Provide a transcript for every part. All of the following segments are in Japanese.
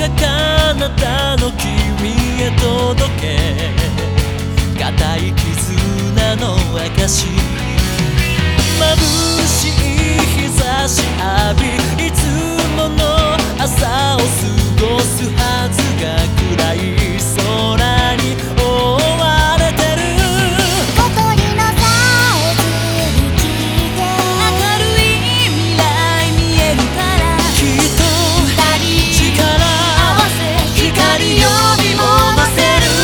か彼方の君へ届け、固い絆の証、眩しい日差し浴び、いつもの朝を過ごすはずが暗い空に覆われてる。 小鳥のさえずり切って明るい未来見えるから、 きっと力合わせ光呼び戻せる。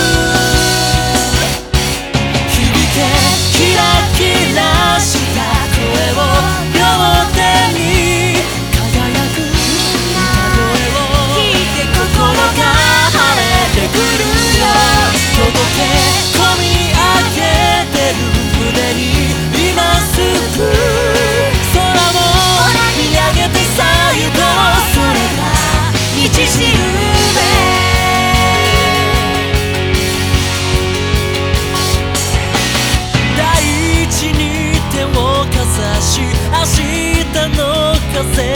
響けキラキラした声を両手に輝く歌声を聞いて心が晴れてくるよ。届け込み上げてる胸に今すぐ空を見上げてさ行こう。それが道しるべ。大地に手をかざし、明日の風